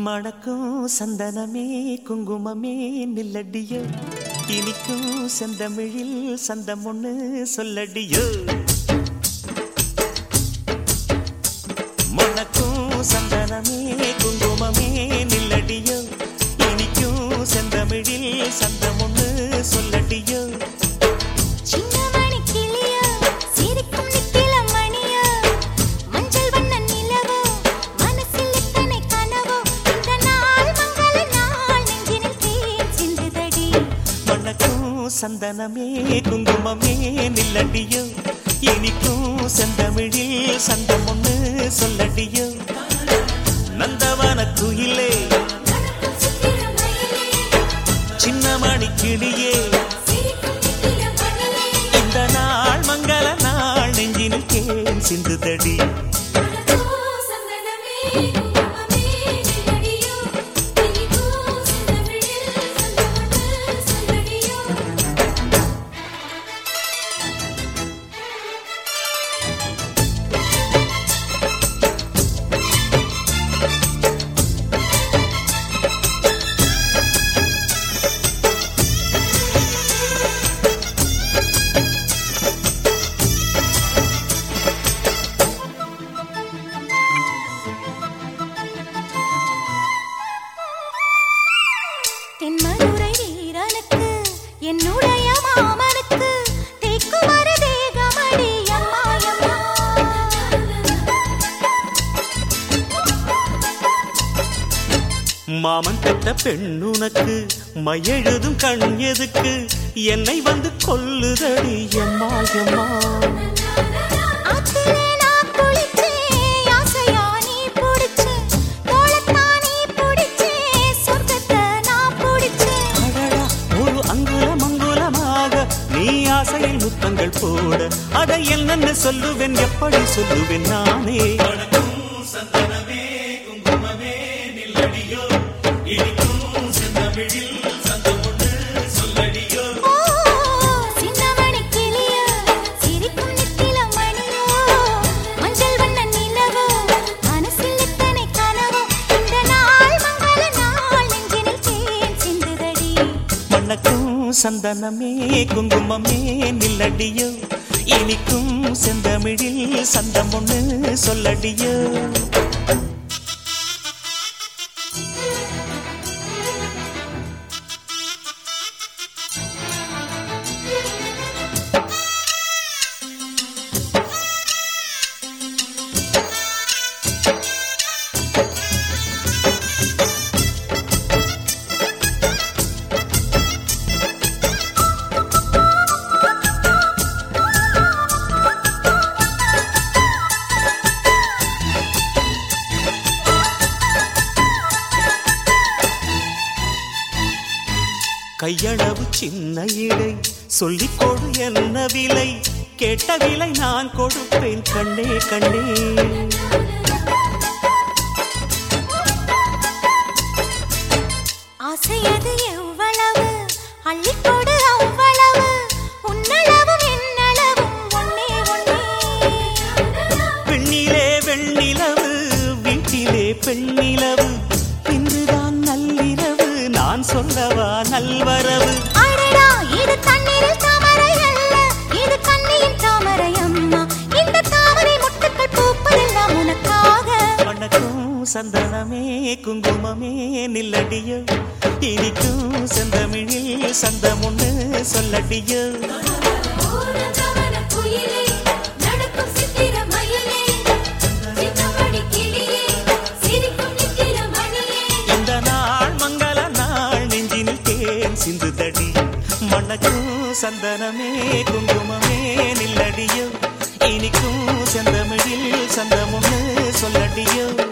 மணக்கும் சந்தனமே குங்குமமே நில்லடியோ, இனிக்கும் செந்தமிழில் சந்தம் ஒண்ணு சொல்லடியோ. மணக்கும் சந்தனமே குங்குமமே நில்லடியோ, இனிக்கும் செந்தமிழில் சந்தம் ஒண்ணு சொல்லடியோ. சந்தனமே குங்குமமே நில்லடியோ, இனிக்கும் செந்தமிழில் சந்தம் ஒண்ணு சொல்லடியோ. நந்தவன குயிலே சின்னமணி கிளியே, இந்த நாள் மங்கள நாள் நெஞ்சினில் தேன் சிந்துதடி. தென்மதுரை வீரனுக்கு என்னுடைய மாமனுக்கு தேக்குமர தேகமடி அம்மா அம்மா. மாமன் பெற்ற பெண்ணுனக்கு மையெழுதும் கண் எதுக்கு, என்னை வந்து கொல்லுதடி அம்மா அம்மா. ஆசையில் முத்தங்கள் போட அதை என்னென்ன சொல்லுவேன், எப்படி சொல்லுவேன் நானே. சந்தனமே குங்குமமே நில்லடியோ, இனிக்கும் செந்தமிழில் சந்தம் ஒண்ணு சொல்லடியோ. சின்னமணி கிளியோ சிரிக்கும் நித்தில மணியோ, மஞ்சள் வண்ண நிலவோ மனசில் எத்தனை கனவோ, இந்த நாள் மங்கள நாள் நெஞ்சினில் தேன் சிந்துதடி. மணக்கும் சந்தனமே குங்குமமே நில்லடியோ, இனிக்கும் செந்தமிழில் சந்தம் ஒண்ணு சொல்லடியோ. கையளவு சின்ன இடை சொல்லிக் கொடு என்ன விலை, கேட்ட விலை நான் கொடுப்பேன் கண்ணே கண்ணே. ஆசையது எவ்வளவு அள்ளிக்கொடு அவ்வளவு, உன்னளவும் என்னளவும் ஒன்னே ஒன்னே. பெண்ணிலே வெண்ணிலவு வீட்டிலே பெண்ணிலவு, இன்றுதான் நள்ளிரவு நான் சொல்லவா நல்வரவு. அடடா இது தண்ணீரில் தாமரை அல்ல, இது கண்ணியின் தாமரை அம்மா, இந்த தாமரை முட்டுக்கள் பூப்பதெல்லாம் உனக்காக. மணக்கும் சந்தனமே குங்குமமே நில்லடியோ, இனிக்கும் செந்தமிழில் சந்தம் ஒண்ணு சொல்லடியோ. இந்த நாள் மங்கள நாள் நெஞ்சினில் தேன் சிந்துதடி. மணக்கும் சந்தனமே குங்குமமே நில்லடியோ, இனிக்கும் செந்தமிழில் சந்தம் ஒண்ணு சொல்லடியோ.